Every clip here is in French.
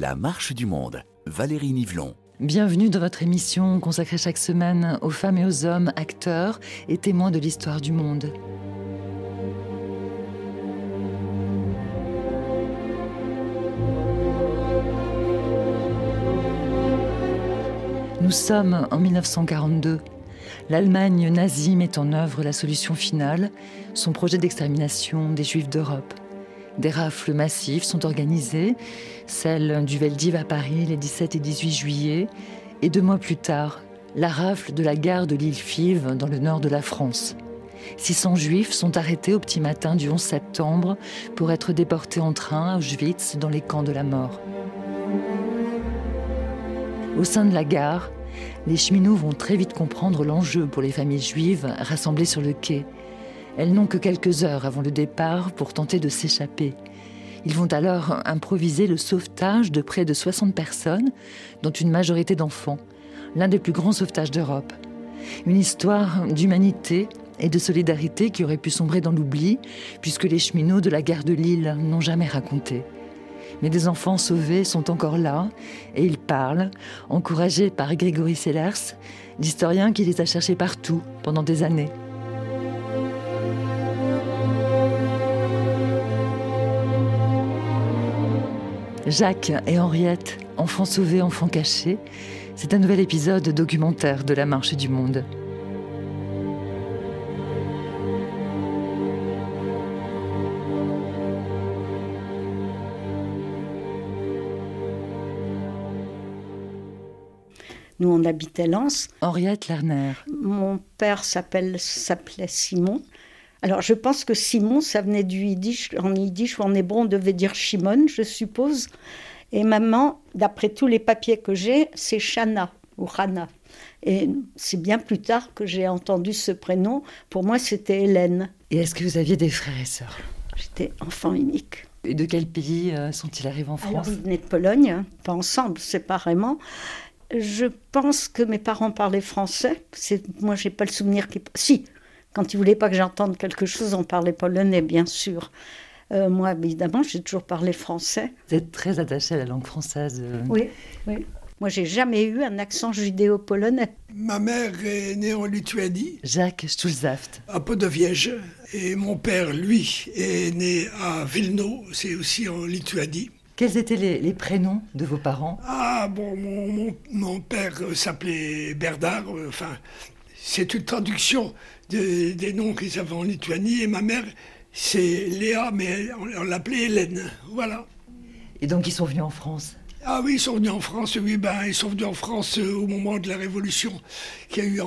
La marche du monde, Valérie Nivelon. Bienvenue dans votre émission consacrée chaque semaine aux femmes et aux hommes, acteurs et témoins de l'histoire du monde. Nous sommes en 1942. L'Allemagne nazie met en œuvre la solution finale, son projet d'extermination des Juifs d'Europe. Des rafles massives sont organisées, celle du Veldiv à Paris les 17 et 18 juillet, et 2 mois plus tard, la rafle de la gare de l'île Fives dans le nord de la France. 600 Juifs sont arrêtés au petit matin du 11 septembre pour être déportés en train à Auschwitz dans les camps de la mort. Au sein de la gare, les cheminots vont très vite comprendre l'enjeu pour les familles juives rassemblées sur le quai. Elles n'ont que quelques heures avant le départ pour tenter de s'échapper. Ils vont alors improviser le sauvetage de près de 60 personnes, dont une majorité d'enfants, l'un des plus grands sauvetages d'Europe. Une histoire d'humanité et de solidarité qui aurait pu sombrer dans l'oubli, puisque les cheminots de la gare de Lille n'ont jamais raconté. Mais des enfants sauvés sont encore là, et ils parlent, encouragés par Grégory Sellers, l'historien qui les a cherchés partout pendant des années. Jacques et Henriette, enfants sauvés, enfants cachés, c'est un nouvel épisode documentaire de la marche du monde. Nous, on habitait Lens. Henriette Lerner. Mon père s'appelait Simon. Alors, je pense que Simon, ça venait du yiddish. En yiddish ou en hébreu, on devait dire Shimon, je suppose. Et maman, d'après tous les papiers que j'ai, c'est Shana ou Hana. Et c'est bien plus tard que j'ai entendu ce prénom. Pour moi, c'était Hélène. Et est-ce que vous aviez des frères et sœurs ? J'étais enfant unique. Et de quel pays sont-ils arrivés en France ? Alors, ils venaient de Pologne, pas ensemble, séparément. Je pense que mes parents parlaient français. Moi, je n'ai pas le souvenir qu'ils... Si, quand ils ne voulaient pas que j'entende quelque chose, on parlait polonais, bien sûr. Moi, évidemment, j'ai toujours parlé français. Vous êtes très attachée à la langue française. Oui. Moi, je n'ai jamais eu un accent judéo-polonais. Ma mère est née en Lituanie. Jacques Stulzaft. À Podowiecz. Et mon père, lui, est né à Wilno, c'est aussi en Lituanie. Quels étaient les prénoms de vos parents ? Ah, bon, mon père s'appelait Berdard, c'est une traduction des noms qu'ils avaient en Lituanie, et ma mère, c'est Léa, mais on l'appelait Hélène, voilà. Et donc ils sont venus en France ? Ah oui, ils sont venus en France, oui, ils sont venus en France au moment de la révolution qu'il y a eu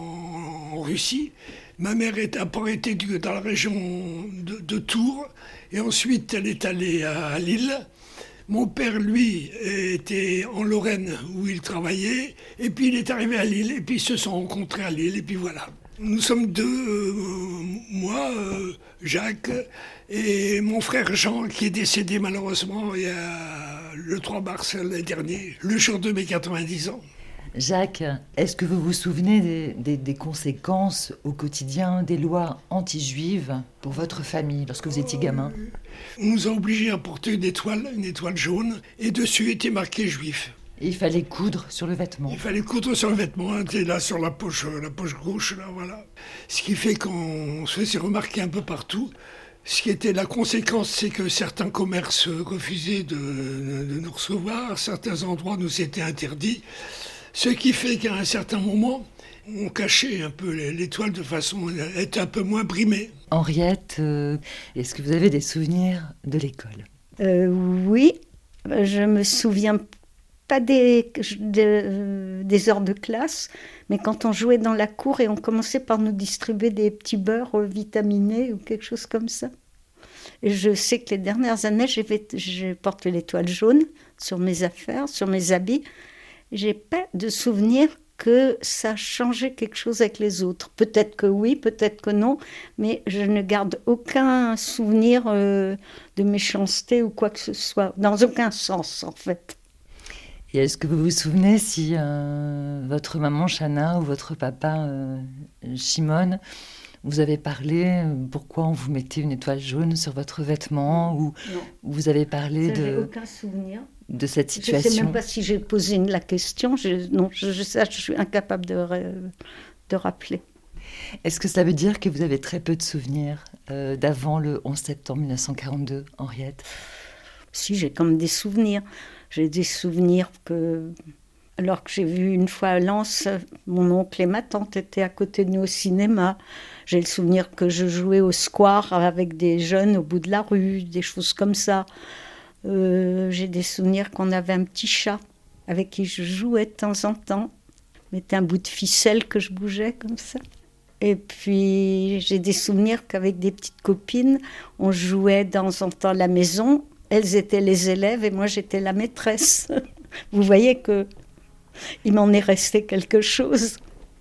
en Russie. Ma mère a d'abord été dans la région de Tours, et ensuite elle est allée à Lille. Mon père, lui, était en Lorraine où il travaillait, et puis il est arrivé à Lille, et puis ils se sont rencontrés à Lille, et puis voilà. Nous sommes deux, moi, Jacques, et mon frère Jean, qui est décédé malheureusement il y a le 3 mars l'année dernière, le jour de mes 90 ans. Jacques, est-ce que vous vous souvenez des conséquences au quotidien des lois anti-juives pour votre famille lorsque vous étiez gamin ? On nous a obligés à porter une étoile jaune, et dessus était marqué juif. Et il fallait coudre sur le vêtement. Il fallait coudre sur le vêtement, c'est là sur la poche gauche, là, voilà. Ce qui fait qu'on se faisait remarquer un peu partout. Ce qui était la conséquence, c'est que certains commerces refusaient de nous recevoir, certains endroits nous étaient interdits. Ce qui fait qu'à un certain moment, on cachait un peu l'étoile de façon à être un peu moins brimée. Henriette, est-ce que vous avez des souvenirs de l'école ? Oui, je me souviens pas des heures de classe, mais quand on jouait dans la cour et on commençait par nous distribuer des petits beurres vitaminés ou quelque chose comme ça. Et je sais que les dernières années, j'ai porté l'étoile jaune sur mes affaires, sur mes habits. J'ai pas de souvenir que ça changeait quelque chose avec les autres. Peut-être que oui, peut-être que non, mais je ne garde aucun souvenir de méchanceté ou quoi que ce soit, dans aucun sens en fait. Et est-ce que vous vous souvenez si votre maman Chana ou votre papa Shimon vous avez parlé pourquoi on vous mettait une étoile jaune sur votre vêtement ou Non. vous avez parlé Ça, de... j'ai aucun souvenir. de cette Je ne situation? sais même pas si j'ai posé la question. Je suis incapable de rappeler. Est-ce que cela veut dire que vous avez très peu de souvenirs d'avant le 11 septembre 1942, Henriette? Si, j'ai comme des souvenirs. J'ai des souvenirs que, alors que j'ai vu une fois à Lens, mon oncle et ma tante étaient à côté de nous au cinéma. J'ai le souvenir que je jouais au square avec des jeunes au bout de la rue, des choses comme ça. J'ai des souvenirs qu'on avait un petit chat avec qui je jouais de temps en temps. Je mettais un bout de ficelle que je bougeais comme ça. Et puis j'ai des souvenirs qu'avec des petites copines, on jouait de temps en temps à la maison. Elles étaient les élèves et moi j'étais la maîtresse. Vous voyez qu'il m'en est resté quelque chose.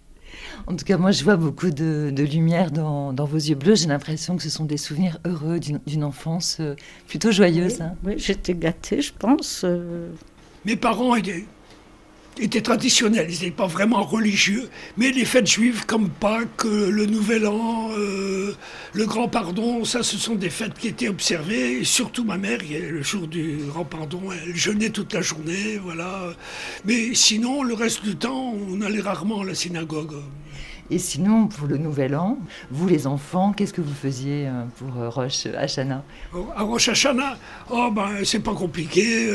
En tout cas, moi, je vois beaucoup de lumière dans vos yeux bleus. J'ai l'impression que ce sont des souvenirs heureux d'une enfance plutôt joyeuse. Oui, hein. oui, j'étais gâtée, je pense. Mes parents étaient traditionnels, ils n'étaient pas vraiment religieux, mais les fêtes juives comme Pâques, le Nouvel An, le Grand Pardon, ça ce sont des fêtes qui étaient observées, et surtout ma mère, le jour du Grand Pardon, elle jeûnait toute la journée, voilà. Mais sinon, le reste du temps, on allait rarement à la synagogue. Et sinon, pour le Nouvel An, vous les enfants, qu'est-ce que vous faisiez pour Rosh Hashanah? À Rosh Hashanah, c'est pas compliqué.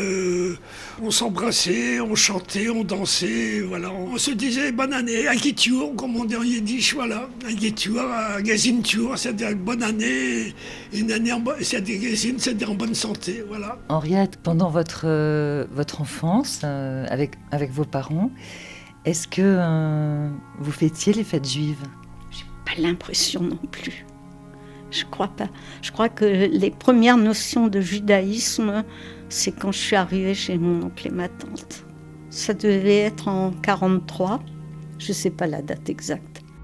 On s'embrassait, on chantait, on dansait, voilà. On se disait bonne année, à Gittur, comme on dit en yiddish, voilà. À Gittur, à Gazintur, c'est-à-dire bonne année, une année c'est-à-dire Gazin, c'est-à-dire en bonne santé, voilà. Henriette, pendant votre enfance, avec vos parents, est-ce que vous fêtiez les fêtes juives? J'ai pas l'impression non plus. Je crois pas. Je crois que les premières notions de judaïsme, c'est quand je suis arrivée chez mon oncle et ma tante. Ça devait être en 1943. Je sais pas la date exacte.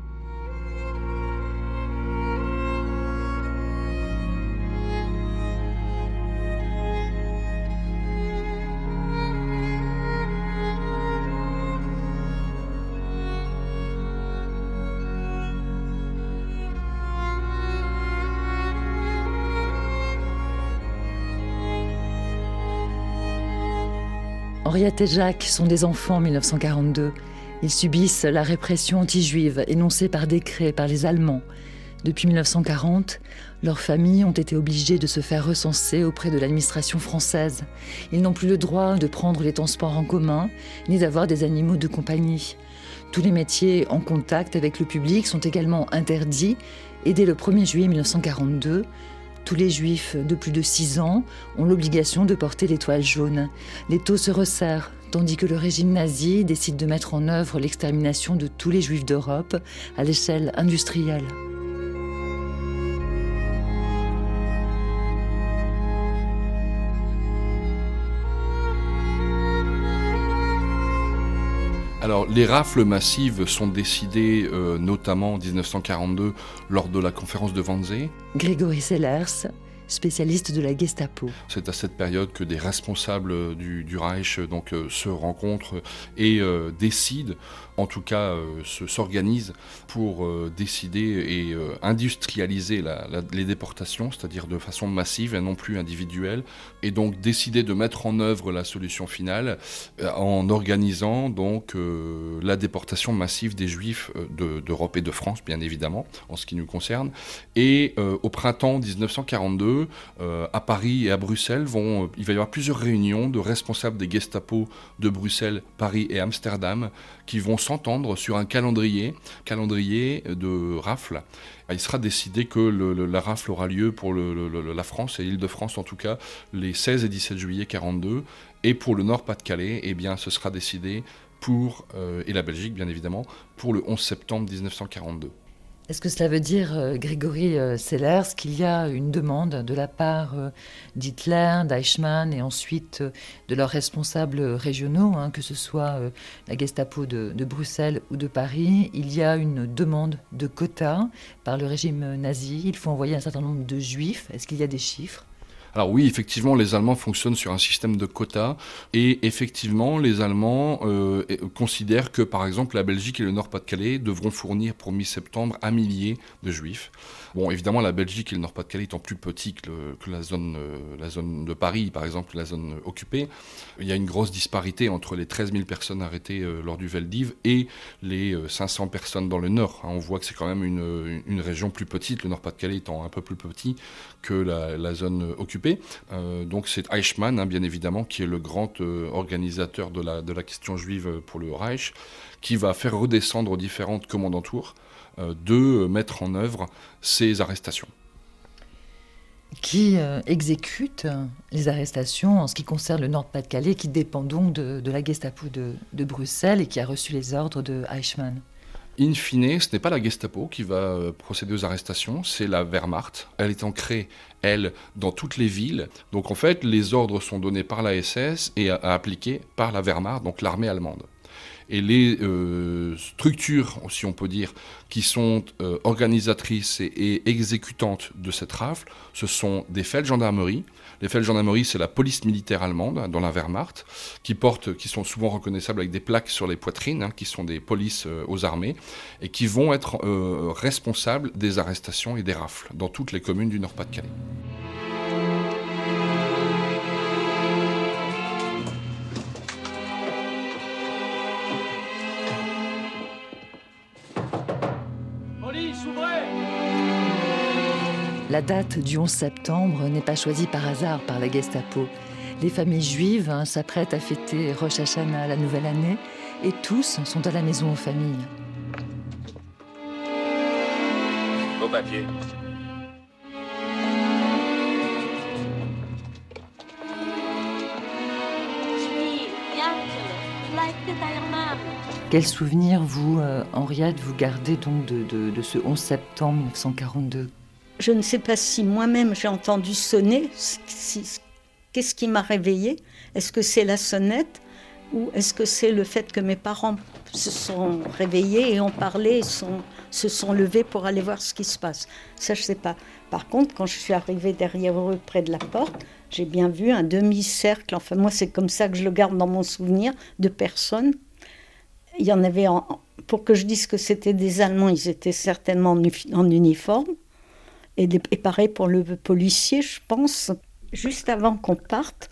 Henriette et Jacques sont des enfants en 1942. Ils subissent la répression anti-juive énoncée par décret par les Allemands. Depuis 1940, leurs familles ont été obligées de se faire recenser auprès de l'administration française. Ils n'ont plus le droit de prendre les transports en commun, ni d'avoir des animaux de compagnie. Tous les métiers en contact avec le public sont également interdits. Et dès le 1er juillet 1942, tous les juifs de plus de 6 ans ont l'obligation de porter l'étoile jaune. Les taux se resserrent, tandis que le régime nazi décide de mettre en œuvre l'extermination de tous les juifs d'Europe à l'échelle industrielle. Alors, les rafles massives sont décidées notamment en 1942 lors de la conférence de Wannsee. Grégory Sellers, spécialiste de la Gestapo. C'est à cette période que des responsables du Reich se rencontrent et décident, en tout cas s'organisent pour décider et industrialiser les déportations, c'est-à-dire de façon massive et non plus individuelle, et donc décider de mettre en œuvre la solution finale en organisant donc la déportation massive des Juifs d'Europe et de France, bien évidemment, en ce qui nous concerne. Et au printemps 1942, à Paris et à Bruxelles, il va y avoir plusieurs réunions de responsables des Gestapo de Bruxelles, Paris et Amsterdam qui vont s'entendre sur un calendrier de rafle. Il sera décidé que la rafle aura lieu pour la France et l'Île-de-France en tout cas les 16 et 17 juillet 1942, et pour le Nord-Pas-de-Calais, ce sera décidé et la Belgique bien évidemment, pour le 11 septembre 1942. Est-ce que cela veut dire, Grégory Sellers, qu'il y a une demande de la part d'Hitler, d'Eichmann et ensuite de leurs responsables régionaux, que ce soit la Gestapo de Bruxelles ou de Paris, il y a une demande de quotas par le régime nazi. Il faut envoyer un certain nombre de juifs. Est-ce qu'il y a des chiffres ? Alors oui, effectivement, les Allemands fonctionnent sur un système de quotas et effectivement, les Allemands considèrent que, par exemple, la Belgique et le Nord-Pas-de-Calais devront fournir pour mi-septembre 1 millier de Juifs. Bon, évidemment, la Belgique et le Nord-Pas-de-Calais étant plus petits que la zone de Paris, par exemple, la zone occupée, il y a une grosse disparité entre les 13 000 personnes arrêtées lors du Veldiv et les 500 personnes dans le Nord. On voit que c'est quand même une région plus petite, le Nord-Pas-de-Calais étant un peu plus petit que la zone occupée. Donc c'est Eichmann, bien évidemment, qui est le grand organisateur de la question juive pour le Reich, qui va faire redescendre aux différentes commandantures de mettre en œuvre ces arrestations. Qui exécute les arrestations en ce qui concerne le Nord-Pas-de-Calais, qui dépend donc de la Gestapo de Bruxelles et qui a reçu les ordres de Eichmann. In fine, ce n'est pas la Gestapo qui va procéder aux arrestations, c'est la Wehrmacht. Elle est ancrée, elle, dans toutes les villes. Donc en fait, les ordres sont donnés par la SS et appliqués par la Wehrmacht, donc l'armée allemande. Et les structures, si on peut dire, qui sont organisatrices et exécutantes de cette rafle, ce sont des Feldgendarmerie. Les Feldgendarmerie, c'est la police militaire allemande dans la Wehrmacht, qui sont souvent reconnaissables avec des plaques sur les poitrines, qui sont des polices aux armées, et qui vont être responsables des arrestations et des rafles dans toutes les communes du Nord-Pas-de-Calais. La date du 11 septembre n'est pas choisie par hasard par la Gestapo. Les familles juives s'apprêtent à fêter Rosh Hashanah, la nouvelle année, et tous sont à la maison aux familles. Vos papiers. Quel souvenir, vous, Henriette, vous gardez donc de ce 11 septembre 1942 ? Je ne sais pas si moi-même j'ai entendu sonner. Qu'est-ce qui m'a réveillée ? Est-ce que c'est la sonnette ou est-ce que c'est le fait que mes parents se sont réveillés et ont parlé et se sont levés pour aller voir ce qui se passe ? Ça, je ne sais pas. Par contre, quand je suis arrivée derrière eux, près de la porte, j'ai bien vu un demi-cercle. Enfin, moi, c'est comme ça que je le garde dans mon souvenir, de personnes. Il y en avait, pour que je dise que c'était des Allemands, ils étaient certainement en uniforme. Et pareil pour le policier, je pense. Juste avant qu'on parte,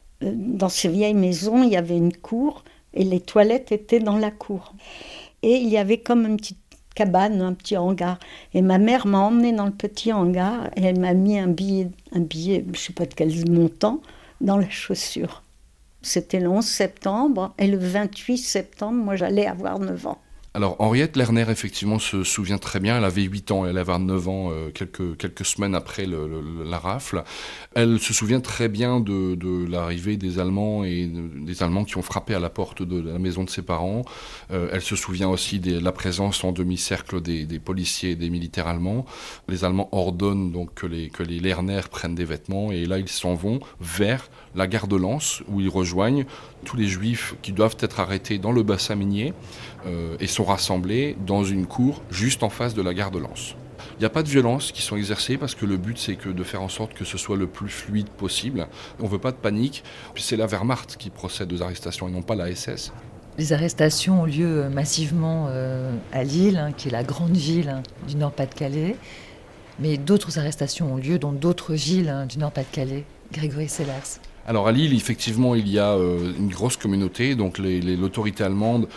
dans ces vieilles maisons, il y avait une cour et les toilettes étaient dans la cour. Et il y avait comme une petite cabane, un petit hangar. Et ma mère m'a emmenée dans le petit hangar et elle m'a mis un billet, je ne sais pas de quel montant, dans la chaussure. C'était le 11 septembre et le 28 septembre, moi j'allais avoir 9 ans. Alors Henriette Lerner, effectivement, se souvient très bien. Elle avait 8 ans, elle avait 9 ans quelques semaines après la rafle. Elle se souvient très bien de l'arrivée des Allemands et des Allemands qui ont frappé à la porte de la maison de ses parents. Elle se souvient aussi de la présence en demi-cercle des policiers et des militaires allemands. Les Allemands ordonnent donc que les Lerner prennent des vêtements et là ils s'en vont vers la gare de Lens où ils rejoignent tous les Juifs qui doivent être arrêtés dans le bassin minier et sont rassemblés dans une cour juste en face de la gare de Lens. Il n'y a pas de violences qui sont exercées parce que le but c'est de faire en sorte que ce soit le plus fluide possible. On ne veut pas de panique. Puis c'est la Wehrmacht qui procède aux arrestations et non pas la SS. Les arrestations ont lieu massivement à Lille, qui est la grande ville du Nord-Pas-de-Calais. Mais d'autres arrestations ont lieu dans d'autres villes du Nord-Pas-de-Calais. Grégory Sellers. Alors à Lille, effectivement, il y a une grosse communauté. Donc l'autorité allemande,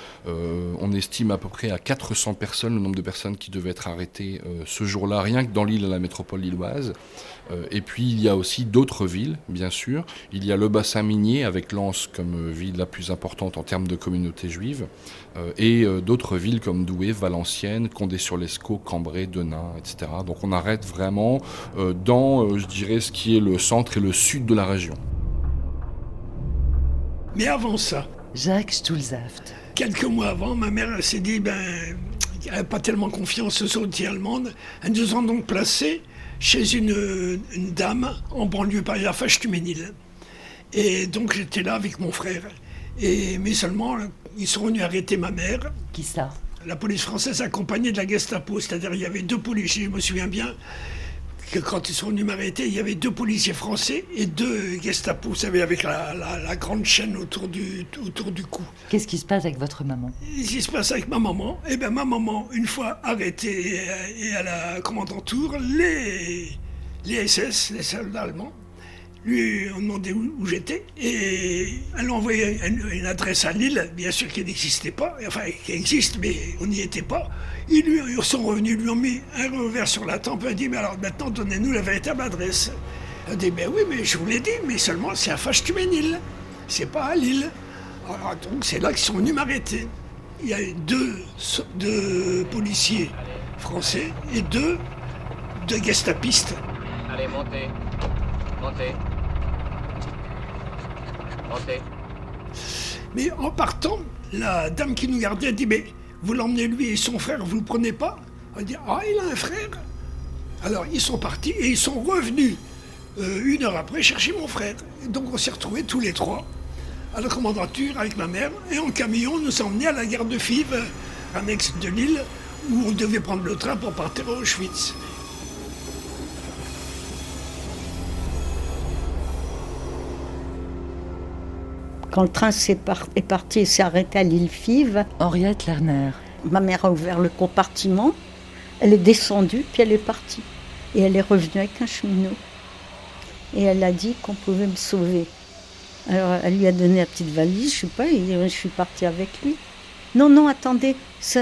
on estime à peu près à 400 personnes, le nombre de personnes qui devaient être arrêtées ce jour-là, rien que dans Lille, la métropole lilloise. Et puis il y a aussi d'autres villes, bien sûr. Il y a le bassin minier, avec Lens comme ville la plus importante en termes de communauté juive. Et d'autres villes comme Douai, Valenciennes, Condé-sur-Lescaut, Cambrai, Denain, etc. Donc on arrête vraiment dans, je dirais, ce qui est le centre et le sud de la région. Mais avant ça, Jacques Stulsaft. quelques mois avant, ma mère elle s'est dit, elle n'avait pas tellement confiance aux autorités allemandes. Elles nous ont donc placés chez une dame en banlieue parisienne, à Fâche-Tuménil. Et donc j'étais là avec mon frère. Mais seulement, ils sont venus arrêter ma mère. Qui ça ? La police française accompagnée de la Gestapo, c'est-à-dire il y avait 2 policiers, je me souviens bien, que quand ils sont venus m'arrêter, il y avait 2 policiers français et 2 Gestapo, vous savez, avec la grande chaîne autour du cou. Qu'est-ce qui se passe avec votre maman? Ce qui se passe avec ma maman, eh bien ma maman, une fois arrêtée et à la commandanture, les SS, les soldats allemands, lui ont demandé où j'étais et elle a envoyé une adresse à Lille, bien sûr qui n'existait pas, enfin qui existe mais on n'y était pas. Ils sont revenus, lui ont mis un revers sur la tempe et ont dit mais alors maintenant donnez-nous la véritable adresse. Elle a dit ben oui mais je vous l'ai dit mais seulement c'est à Fachtuménil, c'est pas à Lille. Alors, donc c'est là qu'ils sont venus m'arrêter. Il y a 2 policiers français et 2 gestapistes. Allez, montez. Montez. Montez. Mais en partant, la dame qui nous gardait a dit mais vous l'emmenez lui et son frère, vous le prenez pas? On a dit ah il a un frère. Alors ils sont partis et ils sont revenus 1 heure après chercher mon frère. Et donc on s'est retrouvés tous les 3 à la commandanture avec ma mère et en camion on nous a emmenés à la gare de Fives, annexe de Lille, où on devait prendre le train pour partir à Auschwitz. Quand le train est parti et s'est arrêté à l'île Fives, Henriette Lerner. ma mère a ouvert le compartiment, elle est descendue, puis elle est partie. Et elle est revenue avec un cheminot. Et elle a dit qu'on pouvait me sauver. Alors elle lui a donné la petite valise, je sais pas, et je suis partie avec lui. Non, attendez,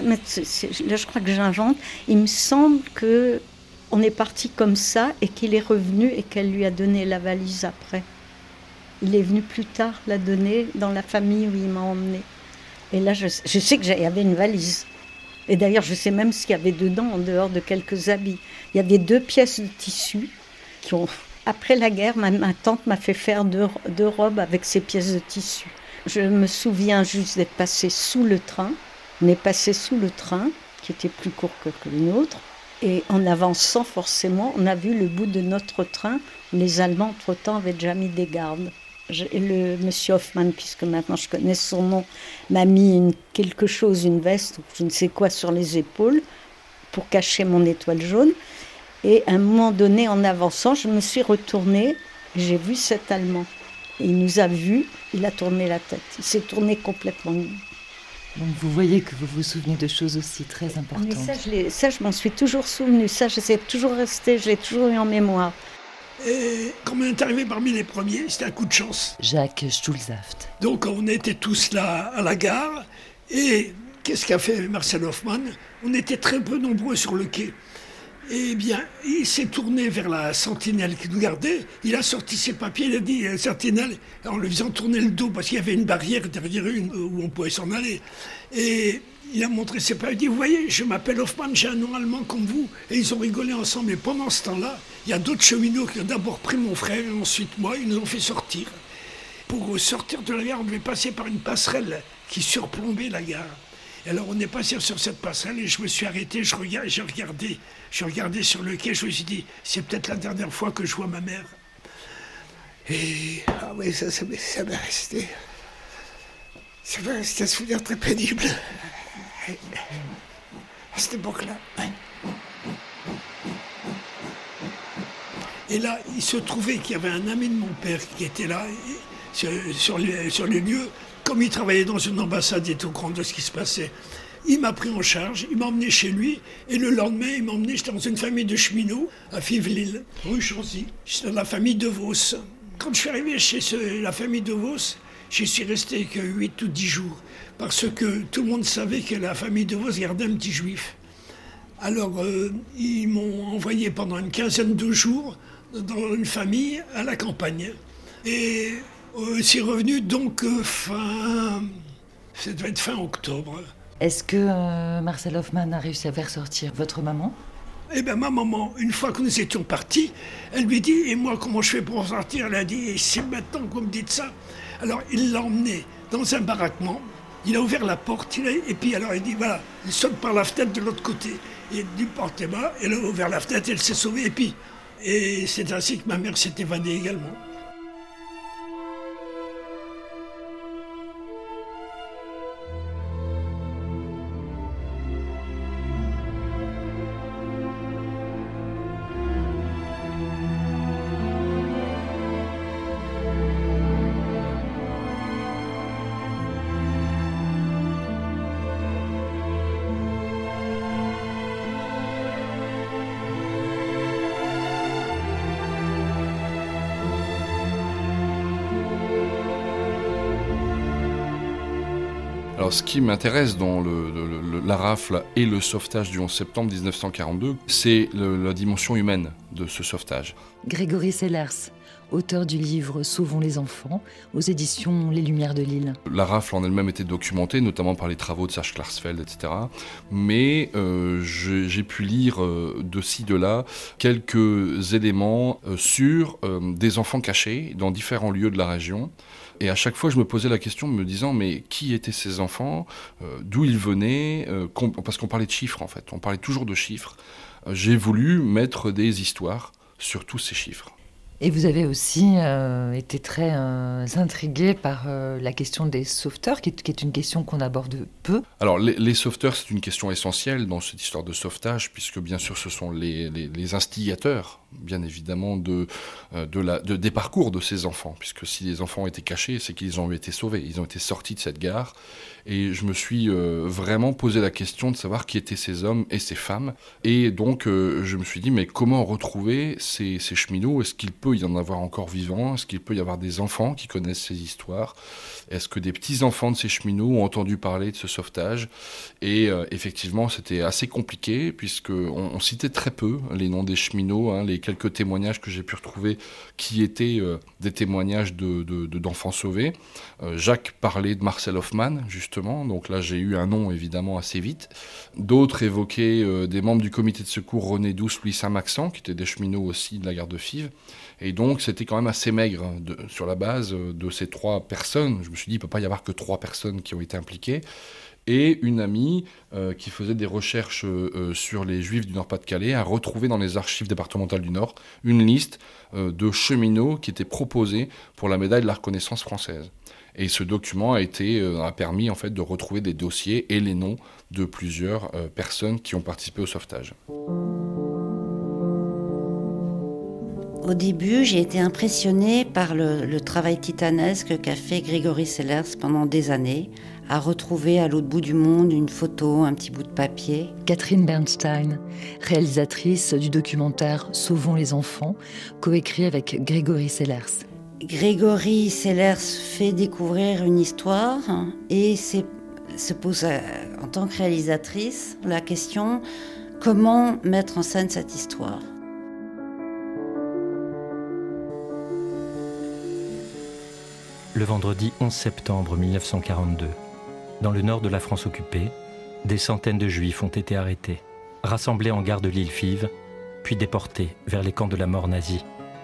là je crois que j'invente. Il me semble qu'on est parti comme ça et qu'il est revenu et qu'elle lui a donné la valise après. Il est venu plus tard la donner dans la famille où il m'a emmenée. Et là, je sais qu'il y avait une valise. Et d'ailleurs, je sais même ce qu'il y avait dedans, en dehors de quelques habits. Il y avait 2 pièces de tissu qui ont... Après la guerre, ma tante m'a fait faire 2 robes avec ces pièces de tissu. Je me souviens juste d'être passée sous le train. On est passé sous le train, qui était plus court que le nôtre. Et en avançant, forcément, on a vu le bout de notre train. Les Allemands, entre-temps, avaient déjà mis des gardes. Le monsieur Hoffmann, puisque maintenant je connais son nom, m'a mis une veste, ou je ne sais quoi, sur les épaules pour cacher mon étoile jaune. Et à un moment donné, en avançant, je me suis retournée et j'ai vu cet Allemand. Et il nous a vus, il a tourné la tête. Il s'est tourné complètement. Donc vous voyez que vous vous souvenez de choses aussi très importantes. Mais ça, je m'en suis toujours souvenue. Ça, c'est toujours resté, je l'ai toujours eu en mémoire. Et quand on est arrivé parmi les premiers, c'était un coup de chance. Jacques Stulsaft. Donc on était tous là à la gare. Et qu'est-ce qu'a fait Marcel Hoffmann? On était très peu nombreux sur le quai. Eh bien, il s'est tourné vers la sentinelle qui nous gardait. Il a sorti ses papiers, il a dit « Sentinelle », en lui faisant tourner le dos, parce qu'il y avait une barrière derrière où on pouvait s'en aller. Et il a montré ses papiers, il dit « Vous voyez, je m'appelle Hoffmann, j'ai un nom allemand comme vous. » Et ils ont rigolé ensemble. Et pendant ce temps-là, il y a d'autres cheminots qui ont d'abord pris mon frère et ensuite moi, ils nous ont fait sortir. Pour sortir de la gare, on devait passer par une passerelle qui surplombait la gare. Et alors on est passé sur cette passerelle et je me suis arrêté, j'ai regardé sur le quai, je me suis dit, c'est peut-être la dernière fois que je vois ma mère. Et ah oui, ça m'est resté. Ça m'est resté un souvenir très pénible. À cette époque-là. Et là, il se trouvait qu'il y avait un ami de mon père qui était là, sur les lieux. Comme il travaillait dans une ambassade, il était au courant de ce qui se passait. Il m'a pris en charge, il m'a emmené chez lui, et le lendemain, il m'a emmené, j'étais dans une famille de cheminots, à Fives-Lille, rue Chanzy. J'étais dans la famille de Vos. Quand je suis arrivé chez la famille de Vos, j'y suis resté que 8 ou 10 jours, parce que tout le monde savait que la famille de Vos gardait un petit juif. Alors, ils m'ont envoyé pendant une quinzaine de jours dans une famille à la campagne. Et c'est revenu donc ça devait être fin octobre. Est-ce que Marcel Hoffmann a réussi à faire sortir votre maman? Eh bien, ma maman, une fois que nous étions partis, elle lui dit, et moi, comment je fais pour sortir? Elle a dit, et c'est maintenant que vous me dites ça. Alors, il l'a emmené dans un baraquement, il a ouvert la porte, et puis alors il dit, voilà, il saute par la fenêtre de l'autre côté. Il dit, portez bas, elle a ouvert la fenêtre, elle s'est sauvée, et c'est ainsi que ma mère s'est évadée également. Alors, ce qui m'intéresse dans la rafle et le sauvetage du 11 septembre 1942, c'est la dimension humaine de ce sauvetage. Grégory Sellers, auteur du livre Sauvons les enfants, aux éditions Les Lumières de Lille. La rafle en elle-même était documentée, notamment par les travaux de Serge Klarsfeld, etc. Mais j'ai pu lire de ci, de là, quelques éléments sur des enfants cachés dans différents lieux de la région. Et à chaque fois, je me posais la question, me disant, mais qui étaient ces enfants, d'où ils venaient, parce qu'on parlait de chiffres, en fait. On parlait toujours de chiffres. J'ai voulu mettre des histoires sur tous ces chiffres. Et vous avez aussi été très intrigué par la question des sauveteurs, qui est une question qu'on aborde peu. Alors, les sauveteurs, c'est une question essentielle dans cette histoire de sauvetage, puisque bien sûr, ce sont les instigateurs, bien évidemment, des parcours de ces enfants. Puisque si les enfants étaient cachés, c'est qu'ils ont été sauvés, ils ont été sortis de cette gare. Et je me suis vraiment posé la question de savoir qui étaient ces hommes et ces femmes. Et donc, je me suis dit, mais comment retrouver ces cheminots ? Est-ce qu'il peut y en avoir encore vivants ? Est-ce qu'il peut y avoir des enfants qui connaissent ces histoires ? Est-ce que des petits-enfants de ces cheminots ont entendu parler de ce sauvetage ? Et effectivement, c'était assez compliqué, puisqu'on citait très peu les noms des cheminots, hein, les quelques témoignages que j'ai pu retrouver qui étaient des témoignages d'enfants sauvés. Jacques parlait de Marcel Hoffmann, justement, donc là j'ai eu un nom évidemment assez vite. D'autres évoquaient des membres du comité de secours René Douce, Louis Saint-Maxent, qui étaient des cheminots aussi de la gare de Fives. Et donc c'était quand même assez maigre sur la base de ces 3 personnes. Je me suis dit, il ne peut pas y avoir que 3 personnes qui ont été impliquées. Et une amie qui faisait des recherches sur les Juifs du Nord-Pas-de-Calais a retrouvé dans les archives départementales du Nord une liste de cheminots qui étaient proposés pour la médaille de la reconnaissance française. Et ce document a permis en fait de retrouver des dossiers et les noms de plusieurs personnes qui ont participé au sauvetage. Au début, j'ai été impressionnée par le travail titanesque qu'a fait Grégory Sellers pendant des années, à retrouver à l'autre bout du monde une photo, un petit bout de papier. Catherine Bernstein, réalisatrice du documentaire Sauvons les enfants, coécrit avec Grégory Sellers. Grégory Sellers fait découvrir une histoire et se pose en tant que réalisatrice la question comment mettre en scène cette histoire. Le vendredi 11 septembre 1942, dans le nord de la France occupée, des centaines de Juifs ont été arrêtés, rassemblés en gare de Lille-Fives, puis déportés vers les camps de la mort nazie.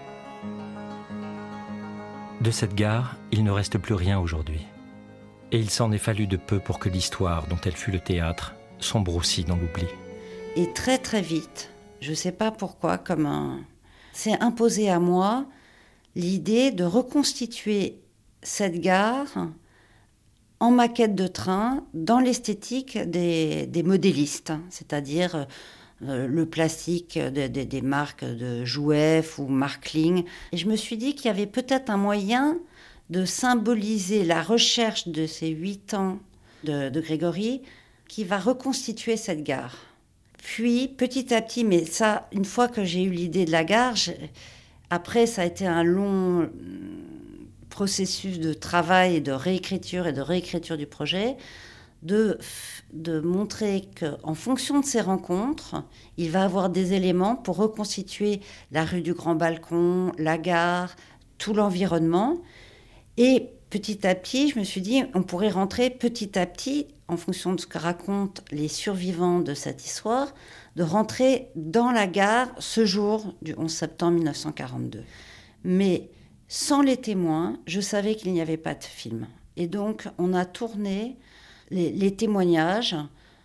De cette gare, il ne reste plus rien aujourd'hui. Et il s'en est fallu de peu pour que l'histoire dont elle fut le théâtre sombre aussi dans l'oubli. Et très très vite, je ne sais pas pourquoi, s'est imposé à moi l'idée de reconstituer cette gare en maquette de train dans l'esthétique des modélistes, c'est-à-dire le plastique des marques de Jouef ou Markling. Et je me suis dit qu'il y avait peut-être un moyen de symboliser la recherche de ces 8 ans de Grégory qui va reconstituer cette gare. Puis, petit à petit, mais ça, une fois que j'ai eu l'idée de la gare, après, ça a été un long processus de travail et de réécriture du projet, de montrer qu'en fonction de ces rencontres, il va avoir des éléments pour reconstituer la rue du Grand Balcon, la gare, tout l'environnement. Et petit à petit, je me suis dit, on pourrait rentrer petit à petit, en fonction de ce que racontent les survivants de cette histoire, de rentrer dans la gare ce jour du 11 septembre 1942. Mais sans les témoins, je savais qu'il n'y avait pas de film. Et donc, on a tourné les témoignages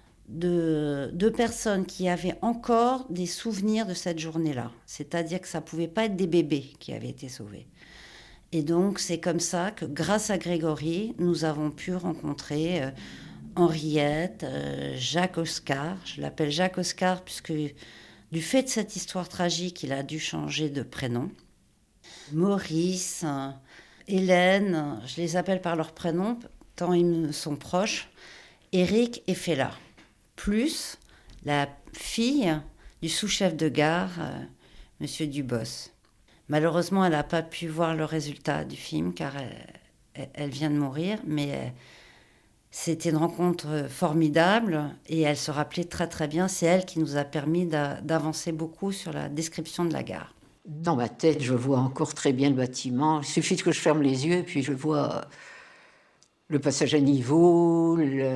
de personnes qui avaient encore des souvenirs de cette journée-là. C'est-à-dire que ça ne pouvait pas être des bébés qui avaient été sauvés. Et donc, c'est comme ça que, grâce à Grégory, nous avons pu rencontrer Henriette, Jacques Oscar. Je l'appelle Jacques Oscar puisque, du fait de cette histoire tragique, il a dû changer de prénom. Maurice, Hélène, je les appelle par leur prénom, tant ils me sont proches, Éric et Fela, plus la fille du sous-chef de gare, Monsieur Dubos. Malheureusement, elle n'a pas pu voir le résultat du film, car elle vient de mourir, mais C'était une rencontre formidable et elle se rappelait très très bien. C'est elle qui nous a permis d'avancer beaucoup sur la description de la gare. Dans ma tête, je vois encore très bien le bâtiment. Il suffit que je ferme les yeux et puis je vois le passage à niveau,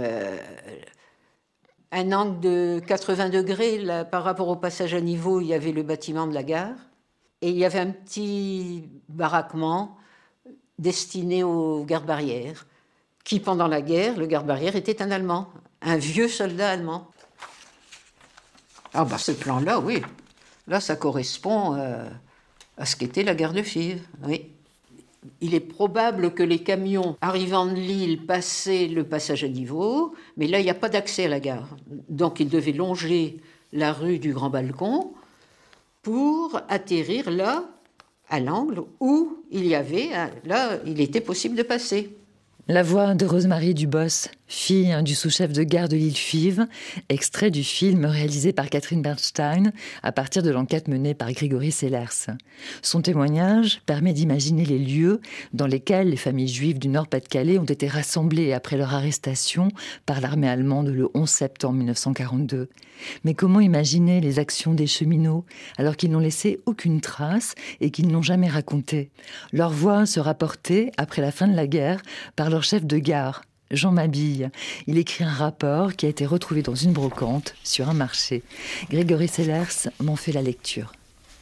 un angle de 80 degrés. Là, par rapport au passage à niveau, il y avait le bâtiment de la gare et il y avait un petit baraquement destiné aux gardes-barrières, qui, pendant la guerre, le garde-barrière était un Allemand, un vieux soldat allemand. Ah bah ce plan-là, oui. Là, ça correspond à ce qu'était la gare de Fives, oui. Il est probable que les camions arrivant de Lille passaient le passage à niveau, mais là, il n'y a pas d'accès à la gare. Donc, ils devaient longer la rue du Grand Balcon pour atterrir là, à l'angle où il y avait, là, il était possible de passer. La voix de Rosemarie Dubos, fille du sous-chef de gare de Lille-Fives, extrait du film réalisé par Catherine Bernstein à partir de l'enquête menée par Grégory Sellers. Son témoignage permet d'imaginer les lieux dans lesquels les familles juives du Nord-Pas-de-Calais ont été rassemblées après leur arrestation par l'armée allemande le 11 septembre 1942. Mais comment imaginer les actions des cheminots alors qu'ils n'ont laissé aucune trace et qu'ils n'ont jamais raconté? Leur voix sera portée, après la fin de la guerre, par leur chef de gare, Jean Mabille. Il écrit un rapport qui a été retrouvé dans une brocante sur un marché. Grégory Sellers m'en fait la lecture.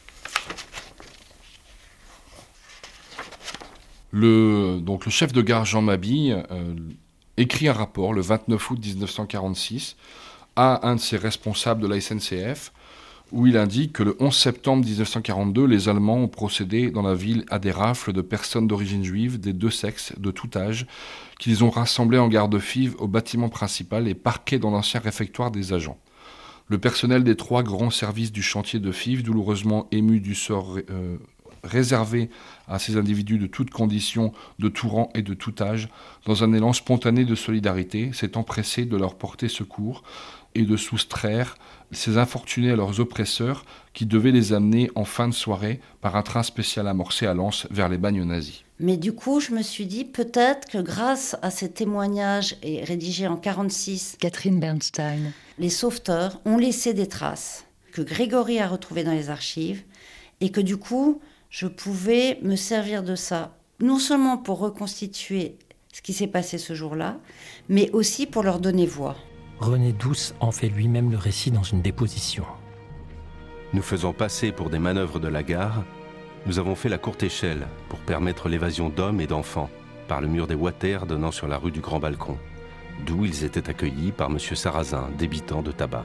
Le chef de gare Jean Mabille écrit un rapport le 29 août 1946 à un de ses responsables de la SNCF, où il indique que le 11 septembre 1942, les Allemands ont procédé dans la ville à des rafles de personnes d'origine juive des deux sexes, de tout âge, qu'ils ont rassemblées en gare de Fives au bâtiment principal et parquées dans l'ancien réfectoire des agents. Le personnel des 3 grands services du chantier de Fives, douloureusement ému du sort réservé à ces individus de toutes conditions, de tout rang et de tout âge, dans un élan spontané de solidarité, s'est empressé de leur porter secours et de soustraire ces infortunés à leurs oppresseurs qui devaient les amener en fin de soirée par un train spécial amorcé à Lens vers les bagnes nazis. Mais du coup, je me suis dit peut-être que grâce à ces témoignages et rédigés en 1946, Catherine Bernstein, les sauveteurs ont laissé des traces que Grégory a retrouvées dans les archives et que du coup, je pouvais me servir de ça, non seulement pour reconstituer ce qui s'est passé ce jour-là, mais aussi pour leur donner voix. René Douce en fait lui-même le récit dans une déposition. Nous faisant passer pour des manœuvres de la gare, nous avons fait la courte échelle pour permettre l'évasion d'hommes et d'enfants par le mur des Watters donnant sur la rue du Grand Balcon, d'où ils étaient accueillis par M. Sarrazin, débitant de tabac.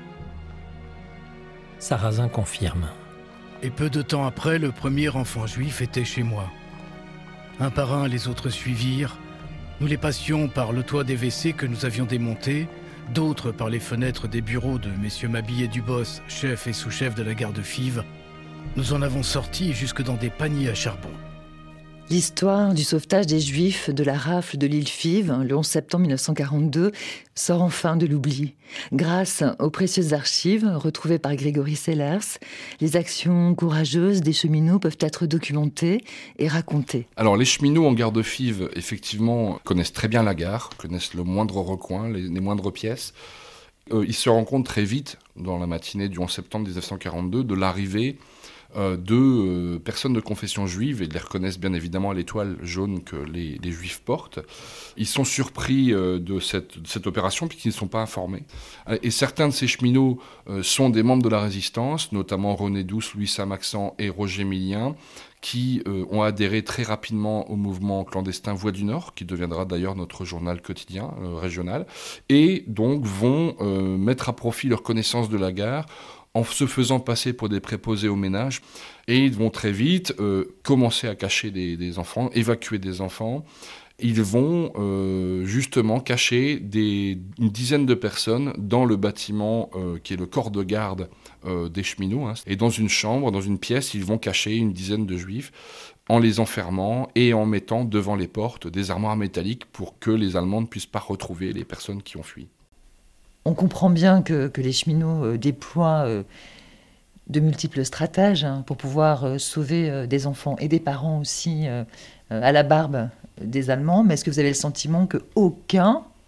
Sarrazin confirme. Et peu de temps après, le premier enfant juif était chez moi. Un par un, les autres suivirent. Nous les passions par le toit des WC que nous avions démonté, d'autres par les fenêtres des bureaux de messieurs Mabille et Dubos, chef et sous-chef de la gare de Fives. Nous en avons sorti jusque dans des paniers à charbon. L'histoire du sauvetage des Juifs de la rafle de Lille-Fives, le 11 septembre 1942, sort enfin de l'oubli. Grâce aux précieuses archives retrouvées par Grégory Sellers, les actions courageuses des cheminots peuvent être documentées et racontées. Alors les cheminots en gare de Fives, effectivement, connaissent très bien la gare, connaissent le moindre recoin, les moindres pièces. Ils se rendent compte très vite, dans la matinée du 11 septembre 1942, de l'arrivée de personnes de confession juive, et ils les reconnaissent bien évidemment à l'étoile jaune que les juifs portent. Ils sont surpris de cette opération puisqu'ils ne sont pas informés. Et certains de ces cheminots sont des membres de la résistance, notamment René Douce, Louis Saint-Maxent et Roger Millien, qui ont adhéré très rapidement au mouvement clandestin Voix du Nord, qui deviendra d'ailleurs notre journal quotidien régional, et donc vont mettre à profit leur connaissance de la gare en se faisant passer pour des préposés au ménage, et ils vont très vite commencer à cacher des enfants, évacuer des enfants. Ils vont justement cacher une dizaine de personnes dans le bâtiment qui est le corps de garde des cheminots. Et dans une chambre, dans une pièce, ils vont cacher une dizaine de juifs en les enfermant et en mettant devant les portes des armoires métalliques pour que les Allemands ne puissent pas retrouver les personnes qui ont fui. On comprend bien que les cheminots déploient de multiples stratèges pour pouvoir sauver des enfants et des parents aussi à la barbe des Allemands. Mais est-ce que vous avez le sentiment qu'aucun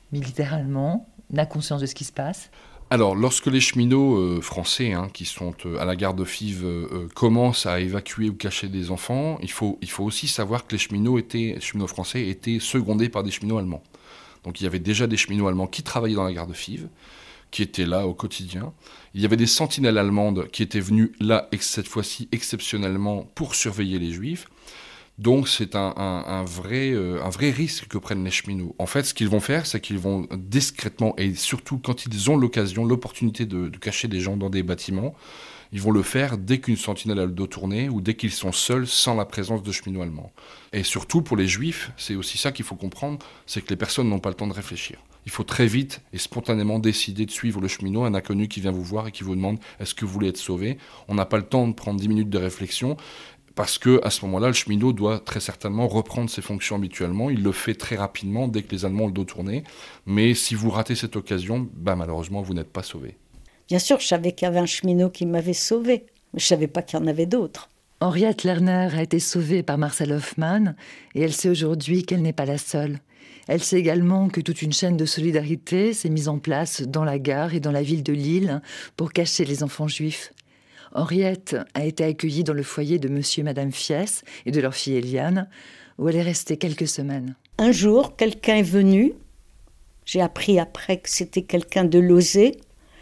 mais littéralement, n'a conscience de ce qui se passe. Alors, lorsque les cheminots français qui sont à la gare de Fives commencent à évacuer ou cacher des enfants, il faut aussi savoir que les cheminots français étaient secondés par des cheminots allemands. Donc il y avait déjà des cheminots allemands qui travaillaient dans la gare de Fives, qui étaient là au quotidien. Il y avait des sentinelles allemandes qui étaient venues là, cette fois-ci exceptionnellement, pour surveiller les Juifs. Donc c'est un vrai risque que prennent les cheminots. En fait, ce qu'ils vont faire, c'est qu'ils vont discrètement, et surtout quand ils ont l'opportunité de cacher des gens dans des bâtiments, ils vont le faire dès qu'une sentinelle a le dos tourné ou dès qu'ils sont seuls sans la présence de cheminots allemands. Et surtout pour les Juifs, c'est aussi ça qu'il faut comprendre, c'est que les personnes n'ont pas le temps de réfléchir. Il faut très vite et spontanément décider de suivre le cheminot, un inconnu qui vient vous voir et qui vous demande « est-ce que vous voulez être sauvé ?» On n'a pas le temps de prendre 10 minutes de réflexion. Parce qu'à ce moment-là, le cheminot doit très certainement reprendre ses fonctions habituellement. Il le fait très rapidement dès que les Allemands ont le dos tourné. Mais si vous ratez cette occasion, malheureusement, vous n'êtes pas sauvé. Bien sûr, je savais qu'il y avait un cheminot qui m'avait sauvé. Mais je ne savais pas qu'il y en avait d'autres. Henriette Lerner a été sauvée par Marcel Hoffmann et elle sait aujourd'hui qu'elle n'est pas la seule. Elle sait également que toute une chaîne de solidarité s'est mise en place dans la gare et dans la ville de Lille pour cacher les enfants juifs. Henriette a été accueillie dans le foyer de monsieur et madame Fies et de leur fille Eliane, où elle est restée quelques semaines. Un jour, quelqu'un est venu. J'ai appris après que c'était quelqu'un de Lausée.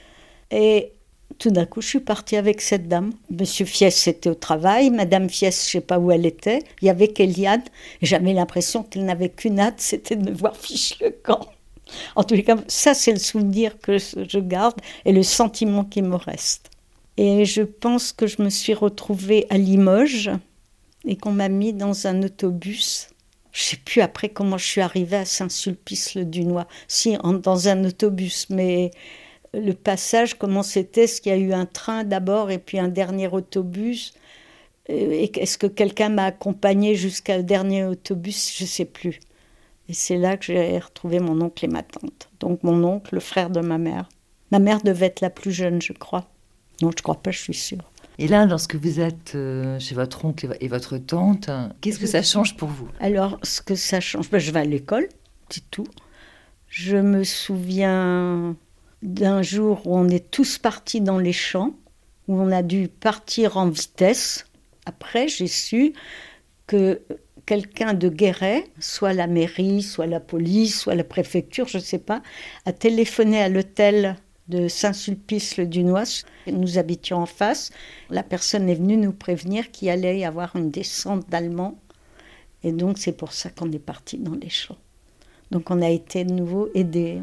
Et tout d'un coup, je suis partie avec cette dame. Monsieur Fies était au travail, madame Fies, je ne sais pas où elle était. Il y avait qu'Eliane. Et j'avais l'impression qu'elle n'avait qu'une hâte, c'était de me voir fiche le camp. En tous les cas, ça, c'est le souvenir que je garde et le sentiment qui me reste. Et je pense que je me suis retrouvée à Limoges et qu'on m'a mis dans un autobus. Je ne sais plus après comment je suis arrivée à Saint-Sulpice-le-Dunois. Si, dans un autobus, mais le passage, comment c'était? Est-ce qu'il y a eu un train d'abord et puis un dernier autobus? Et est-ce que quelqu'un m'a accompagnée jusqu'au dernier autobus? Je ne sais plus. Et c'est là que j'ai retrouvé mon oncle et ma tante. Donc mon oncle, le frère de ma mère. Ma mère devait être la plus jeune, je crois. Non, je ne crois pas, je suis sûre. Et là, lorsque vous êtes chez votre oncle et votre tante, qu'est-ce que ça change pour vous? Alors, ce que ça change, je vais à l'école, c'est tout. Je me souviens d'un jour où on est tous partis dans les champs, où on a dû partir en vitesse. Après, j'ai su que quelqu'un de Guéret, soit la mairie, soit la police, soit la préfecture, je ne sais pas, a téléphoné à l'hôtel de Saint-Sulpice-le-Dunois. Nous habitions en face. La personne est venue nous prévenir qu'il allait y avoir une descente d'Allemands. Et donc, c'est pour ça qu'on est parti dans les champs. Donc, on a été de nouveau aidés.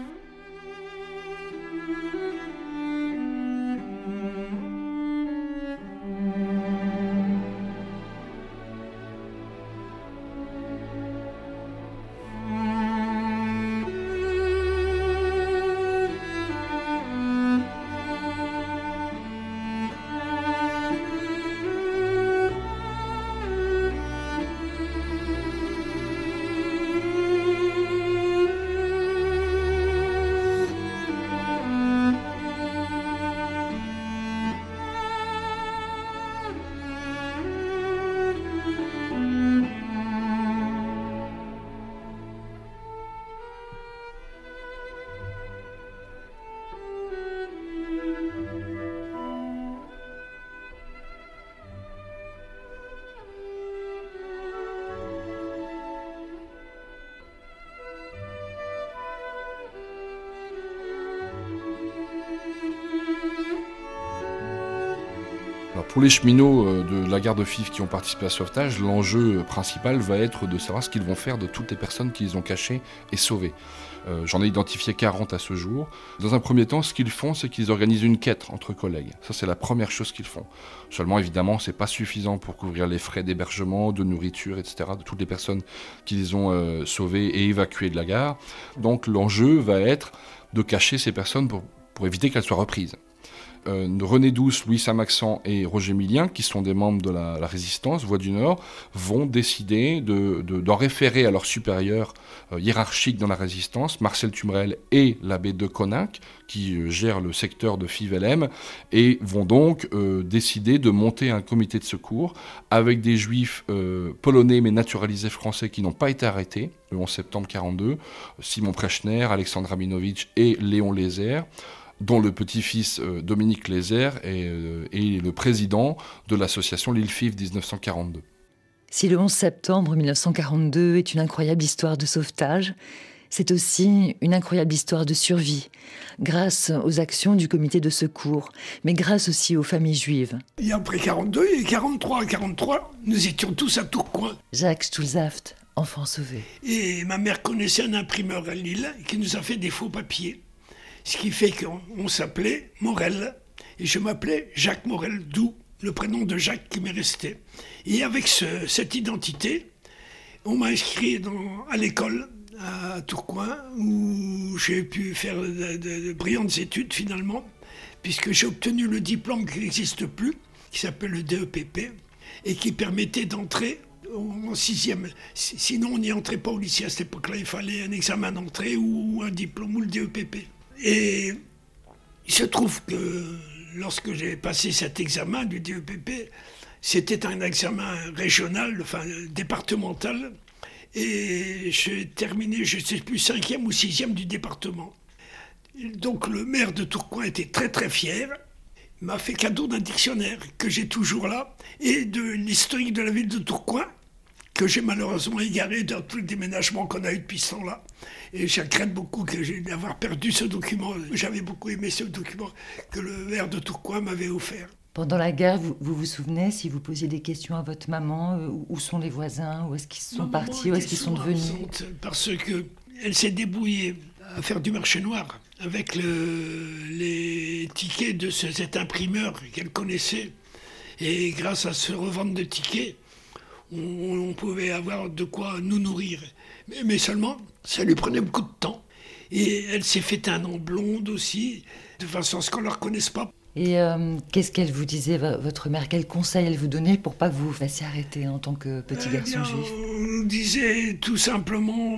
Alors pour les cheminots de la gare de Fives qui ont participé à ce sauvetage, l'enjeu principal va être de savoir ce qu'ils vont faire de toutes les personnes qu'ils ont cachées et sauvées. J'en ai identifié 40 à ce jour. Dans un premier temps, ce qu'ils font, c'est qu'ils organisent une quête entre collègues. Ça, c'est la première chose qu'ils font. Seulement, évidemment, c'est pas suffisant pour couvrir les frais d'hébergement, de nourriture, etc., de toutes les personnes qu'ils ont sauvées et évacuées de la gare. Donc, l'enjeu va être de cacher ces personnes pour éviter qu'elles soient reprises. René Douce, Louis Saint-Maxent et Roger Millien, qui sont des membres de la Résistance, Voix du Nord, vont décider d'en référer à leur supérieur hiérarchique dans la Résistance, Marcel Tumrel et l'abbé de Coninck, qui gère le secteur de Fives-LM, et vont donc décider de monter un comité de secours avec des juifs polonais mais naturalisés français qui n'ont pas été arrêtés le 11 septembre 1942, Simon Prechner, Alexandre Rabinovitch et Léon Lézère, dont le petit-fils Dominique Lézère est le président de l'association L'Île Fives 1942. Si le 11 septembre 1942 est une incroyable histoire de sauvetage, c'est aussi une incroyable histoire de survie, grâce aux actions du comité de secours, mais grâce aussi aux familles juives. Et après 42 et 43, nous étions tous à Tourcoing. Jacques Stulzaft, enfant sauvé. Et ma mère connaissait un imprimeur à Lille qui nous a fait des faux papiers. Ce qui fait qu'on s'appelait Morel. Et je m'appelais Jacques Morel, d'où le prénom de Jacques qui m'est resté. Et avec cette identité, on m'a inscrit à l'école à Tourcoing, où j'ai pu faire de brillantes études finalement, puisque j'ai obtenu le diplôme qui n'existe plus, qui s'appelle le DEPP, et qui permettait d'entrer en 6e. Sinon, on n'y entrait pas au lycée à cette époque-là. Il fallait un examen d'entrée ou un diplôme ou le DEPP. Et il se trouve que lorsque j'ai passé cet examen du DEPP, c'était un examen régional, enfin départemental, et j'ai terminé, je ne sais plus, 5e ou 6e du département. Donc le maire de Tourcoing était très très fier. Il m'a fait cadeau d'un dictionnaire que j'ai toujours là, et de l'historique de la ville de Tourcoing, que j'ai malheureusement égaré dans tout le déménagement qu'on a eu depuis ce temps-là. Et je regrette beaucoup d'avoir perdu ce document. J'avais beaucoup aimé ce document que le maire de Tourcoing m'avait offert. Pendant la guerre, vous vous souvenez, si vous posiez des questions à votre maman, où sont les voisins, où est-ce qu'ils sont partis, où est-ce qu'ils sont devenus? Parce qu'elle s'est débrouillée à faire du marché noir avec les tickets de cet imprimeur qu'elle connaissait. Et grâce à ce revente de tickets, on pouvait avoir de quoi nous nourrir. Mais seulement, ça lui prenait beaucoup de temps. Et elle s'est fait un an blonde aussi, de façon à ce qu'on ne la reconnaisse pas. Et qu'est-ce qu'elle vous disait, votre mère? Quel conseil elle vous donnait pour pas que vous vous fassiez arrêter en tant que petit garçon juif? On nous disait tout simplement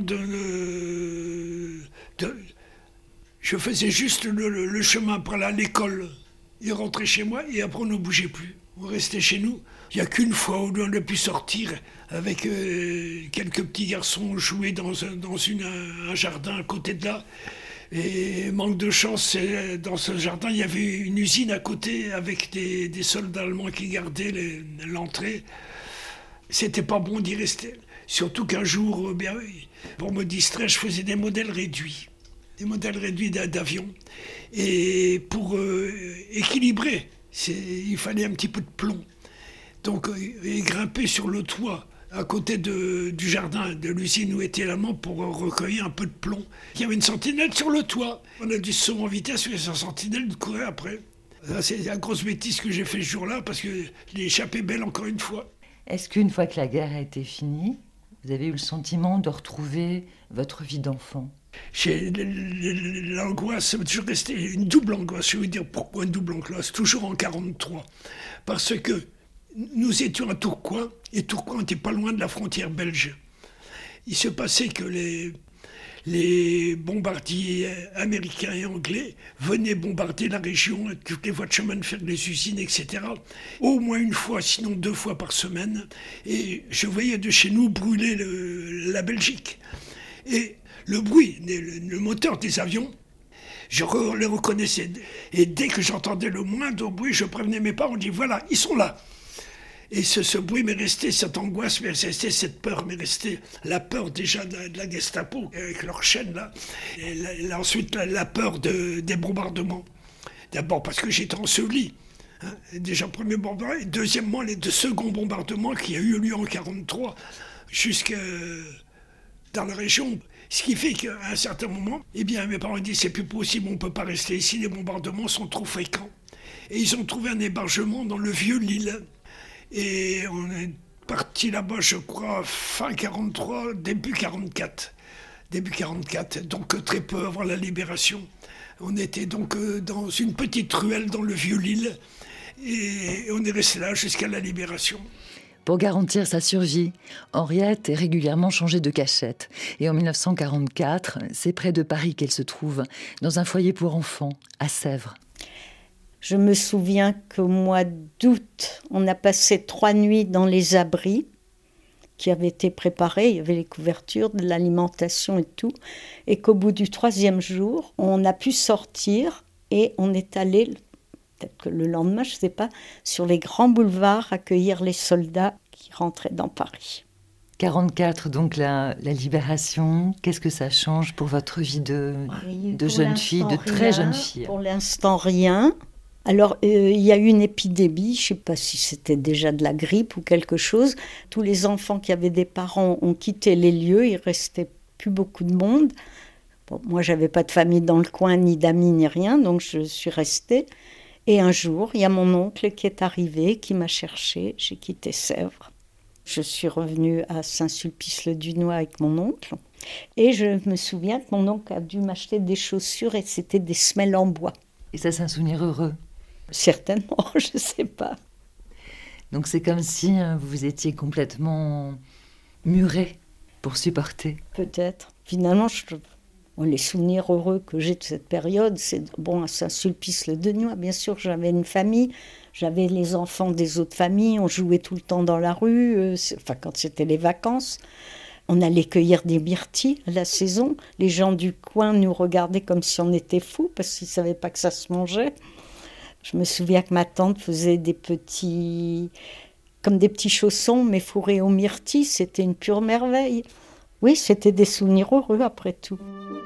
je faisais juste le chemin pour aller à l'école et rentrer chez moi, et après on ne bougeait plus. On restait chez nous. Il n'y a qu'une fois où on a pu sortir avec quelques petits garçons jouer dans un jardin à côté de là. Et manque de chance, dans ce jardin, il y avait une usine à côté avec des soldats allemands qui gardaient l'entrée. C'était pas bon d'y rester. Surtout qu'un jour, pour me distraire, je faisais des modèles réduits. Des modèles réduits d'avions. Et pour équilibrer, il fallait un petit peu de plomb. Donc, grimper sur le toit à côté du jardin de l'usine où était l'allemand pour recueillir un peu de plomb. Il y avait une sentinelle sur le toit. On a dû se sauver en vitesse, et sa sentinelle courait après. C'est la grosse bêtise que j'ai fait ce jour-là, parce que j'ai échappé belle encore une fois. Est-ce qu'une fois que la guerre a été finie, vous avez eu le sentiment de retrouver votre vie d'enfant? L'angoisse, ça m'a toujours resté une double angoisse. Je veux dire pourquoi une double angoisse, toujours en 1943. Parce que nous étions à Tourcoing, et Tourcoing n'était pas loin de la frontière belge. Il se passait que les bombardiers américains et anglais venaient bombarder la région, toutes les voies de chemin de fer, les usines, etc. Au moins une fois, sinon 2 fois par semaine. Et je voyais de chez nous brûler la Belgique. Et le bruit, le moteur des avions, je les reconnaissais. Et dès que j'entendais le moindre bruit, je prévenais mes parents, on dit voilà, ils sont là. Et ce bruit m'est resté, cette angoisse m'est restée, cette peur m'est restée. La peur déjà de la Gestapo, avec leur chaîne là. Et ensuite la peur des bombardements. D'abord parce que j'étais enseveli. Hein, déjà premier bombardement, et deuxièmement les 2 seconds bombardements qui a eu lieu en 1943 jusqu'à dans la région. Ce qui fait qu'à un certain moment, eh bien, mes parents disent c'est plus possible, on ne peut pas rester ici, les bombardements sont trop fréquents. Et ils ont trouvé un hébergement dans le vieux Lille. Et on est parti là-bas, je crois, fin 1943, début 1944. Début 1944, donc très peu avant la libération. On était donc dans une petite ruelle dans le Vieux-Lille et on est resté là jusqu'à la libération. Pour garantir sa survie, Henriette est régulièrement changée de cachette. Et en 1944, c'est près de Paris qu'elle se trouve, dans un foyer pour enfants, à Sèvres. Je me souviens qu'au mois d'août, on a passé 3 nuits dans les abris qui avaient été préparés. Il y avait les couvertures, de l'alimentation et tout. Et qu'au bout du 3e jour, on a pu sortir et on est allé, peut-être que le lendemain, je ne sais pas, sur les grands boulevards accueillir les soldats qui rentraient dans Paris. 44, donc la libération, qu'est-ce que ça change pour votre vie de jeune fille, de très jeune fille? Pour l'instant, rien. Alors, il y a eu une épidémie, je ne sais pas si c'était déjà de la grippe ou quelque chose. Tous les enfants qui avaient des parents ont quitté les lieux, il ne restait plus beaucoup de monde. Bon, moi, je n'avais pas de famille dans le coin, ni d'amis, ni rien, donc je suis restée. Et un jour, il y a mon oncle qui est arrivé, qui m'a cherchée. J'ai quitté Sèvres. Je suis revenue à Saint-Sulpice-le-Dunois avec mon oncle. Et je me souviens que mon oncle a dû m'acheter des chaussures et c'était des semelles en bois. Et ça, c'est un souvenir heureux? Certainement, je ne sais pas. Donc c'est comme si vous étiez complètement murée pour supporter. Peut-être. Finalement, les souvenirs heureux que j'ai de cette période, c'est à Saint-Sulpice-le-Dunois, bien sûr, j'avais une famille, j'avais les enfants des autres familles, on jouait tout le temps dans la rue, quand c'était les vacances. On allait cueillir des myrtilles à la saison. Les gens du coin nous regardaient comme si on était fous, parce qu'ils ne savaient pas que ça se mangeait. Je me souviens que ma tante faisait comme des petits chaussons, mais fourrés aux myrtilles. C'était une pure merveille. Oui, c'était des souvenirs heureux après tout.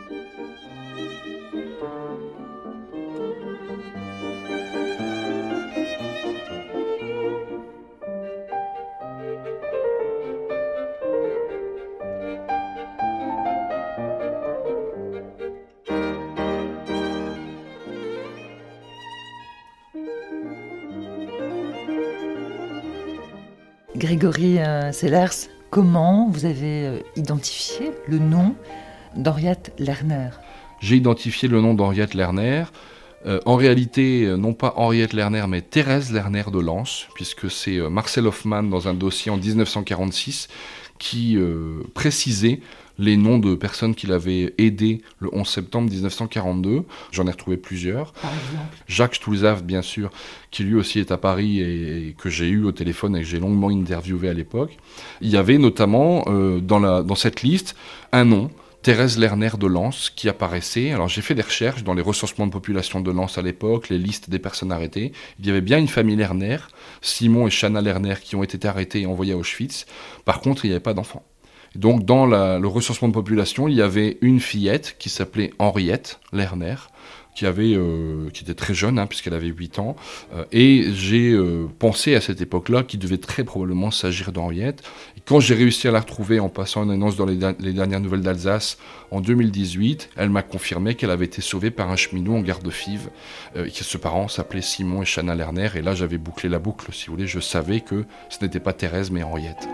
Grégory Sellers, comment vous avez identifié le nom d'Henriette Lerner? J'ai identifié le nom d'Henriette Lerner. En réalité, non pas Henriette Lerner, mais Thérèse Lerner de Lens, puisque c'est Marcel Hoffmann, dans un dossier en 1946, qui précisait les noms de personnes qu'il avait aidées le 11 septembre 1942. J'en ai retrouvé plusieurs. Par exemple Jacques Stulzaf, bien sûr, qui lui aussi est à Paris et que j'ai eu au téléphone et que j'ai longuement interviewé à l'époque. Il y avait notamment dans cette liste un nom, Thérèse Lerner de Lens, qui apparaissait. Alors j'ai fait des recherches dans les recensements de population de Lens à l'époque, les listes des personnes arrêtées. Il y avait bien une famille Lerner, Simon et Chana Lerner, qui ont été arrêtés et envoyés à Auschwitz. Par contre, il n'y avait pas d'enfants. Donc dans le recensement de population, il y avait une fillette qui s'appelait Henriette Lerner, qui était très jeune, puisqu'elle avait 8 ans. Et j'ai pensé à cette époque-là qu'il devait très probablement s'agir d'Henriette. Et quand j'ai réussi à la retrouver en passant une annonce dans les dernières nouvelles d'Alsace en 2018, elle m'a confirmé qu'elle avait été sauvée par un cheminot en gare de Fives, et que ses parents s'appelaient Simon et Chana Lerner. Et là, j'avais bouclé la boucle, si vous voulez. Je savais que ce n'était pas Thérèse, mais Henriette.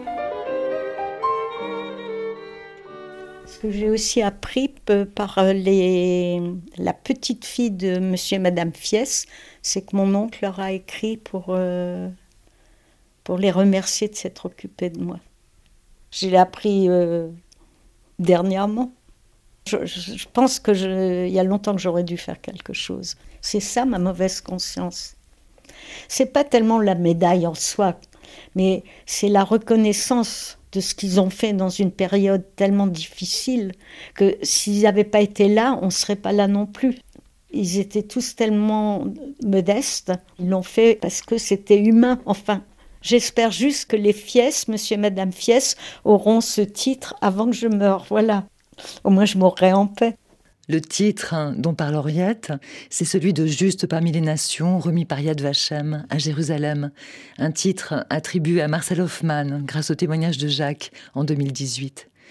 Ce que j'ai aussi appris par la petite fille de monsieur et madame Fies, c'est que mon oncle leur a écrit pour les remercier de s'être occupés de moi. Je l'ai appris dernièrement. Je pense il y a longtemps que j'aurais dû faire quelque chose. C'est ça ma mauvaise conscience. C'est pas tellement la médaille en soi, mais c'est la reconnaissance de ce qu'ils ont fait dans une période tellement difficile que s'ils n'avaient pas été là, on ne serait pas là non plus. Ils étaient tous tellement modestes, ils l'ont fait parce que c'était humain. Enfin, j'espère juste que les Fies, monsieur et madame Fies, auront ce titre avant que je meure. Voilà, au moins je mourrai en paix. Le titre dont parle Henriette, c'est celui de Juste parmi les nations, remis par Yad Vashem à Jérusalem. Un titre attribué à Marcel Hoffmann grâce au témoignage de Jacques en 2018.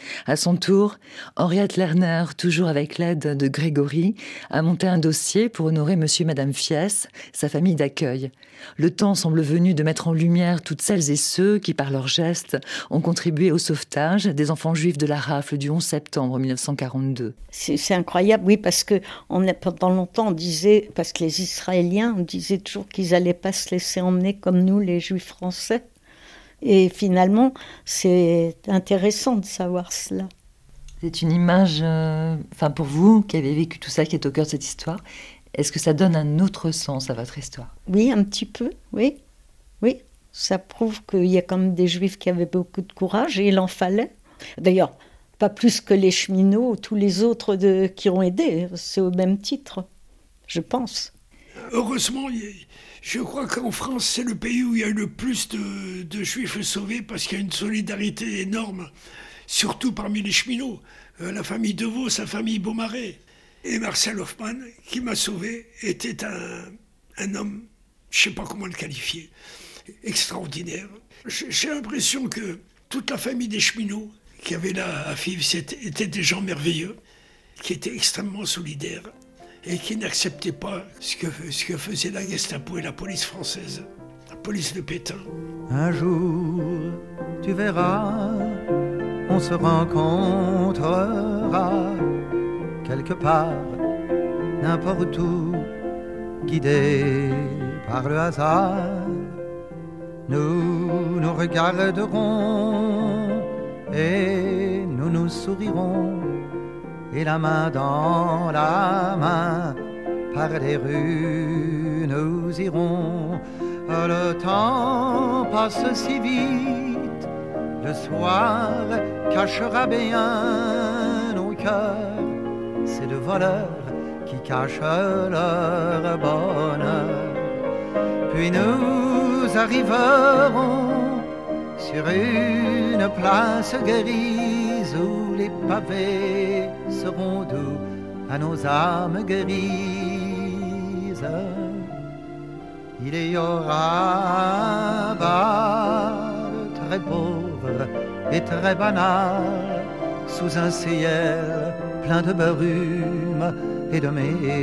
À son tour, Henriette Lerner, toujours avec l'aide de Grégory, a monté un dossier pour honorer monsieur et madame Fies, sa famille d'accueil. Le temps semble venu de mettre en lumière toutes celles et ceux qui, par leurs gestes, ont contribué au sauvetage des enfants juifs de la rafle du 11 septembre 1942. C'est incroyable, oui, parce que pendant longtemps, on disait, parce que les Israéliens, on disait toujours qu'ils n'allaient pas se laisser emmener comme nous, les Juifs français. Et finalement, c'est intéressant de savoir cela. C'est une image, pour vous qui avez vécu tout ça, qui est au cœur de cette histoire, est-ce que ça donne un autre sens à votre histoire ? Oui, un petit peu, oui. Oui, ça prouve qu'il y a quand même des Juifs qui avaient beaucoup de courage, et il en fallait. D'ailleurs, pas plus que les cheminots ou tous les autres qui ont aidé, c'est au même titre, je pense. Heureusement, je crois qu'en France, c'est le pays où il y a eu le plus de Juifs sauvés parce qu'il y a une solidarité énorme, surtout parmi les cheminots. La famille Deveau, sa famille Beaumarais. Et Marcel Hoffmann, qui m'a sauvé, était un homme, je ne sais pas comment le qualifier, extraordinaire. J'ai l'impression que toute la famille des cheminots qui avaient là à Fives étaient des gens merveilleux, qui étaient extrêmement solidaires et qui n'acceptaient pas ce que faisait la Gestapo et la police française, la police de Pétain. Un jour, tu verras, on se rencontrera quelque part, n'importe où, guidés par le hasard. Nous nous regarderons et nous nous sourirons, et la main dans la main, par les rues nous irons. Le temps passe si vite, le soir cachera bien nos cœurs. C'est le voleur qui cache leur bonheur. Puis nous arriverons sur une place grise où les pavés seront doux à nos âmes grises. Il y aura un bar très pauvre et très banal, sous un ciel plein de brume et de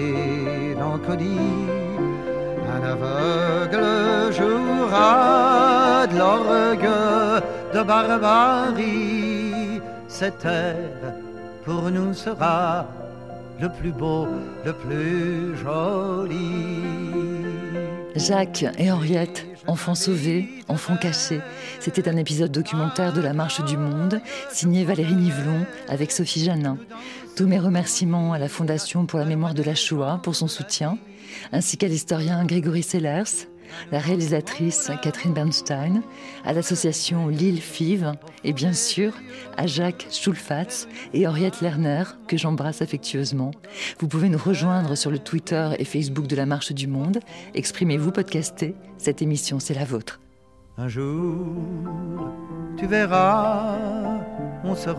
mélancolie. Un aveugle jouera de l'orgue de barbarie. Cette terre pour nous sera le plus beau, le plus joli. Jacques et Henriette, enfants sauvés, enfants cachés. C'était un épisode documentaire de La Marche du Monde, signé Valérie Nivelon avec Sophie Janin. Tous mes remerciements à la Fondation pour la mémoire de la Shoah pour son soutien, ainsi qu'à l'historien Grégory Sellers, la réalisatrice Catherine Bernstein, à l'association Lille Fives et bien sûr à Jacques Schulfatz et Henriette Lerner, que j'embrasse affectueusement. Vous pouvez nous rejoindre sur le Twitter et Facebook de La Marche du Monde. Exprimez-vous, podcastez. Cette émission, c'est la vôtre. Un jour, tu verras, on se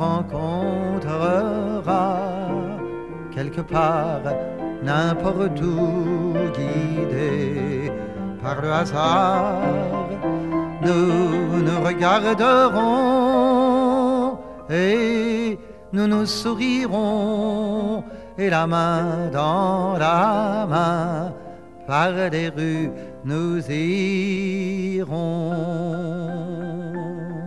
rencontrera quelque part, n'importe où, guidé par le hasard. Nous nous regarderons et nous nous sourirons, et la main dans la main, par les rues nous irons.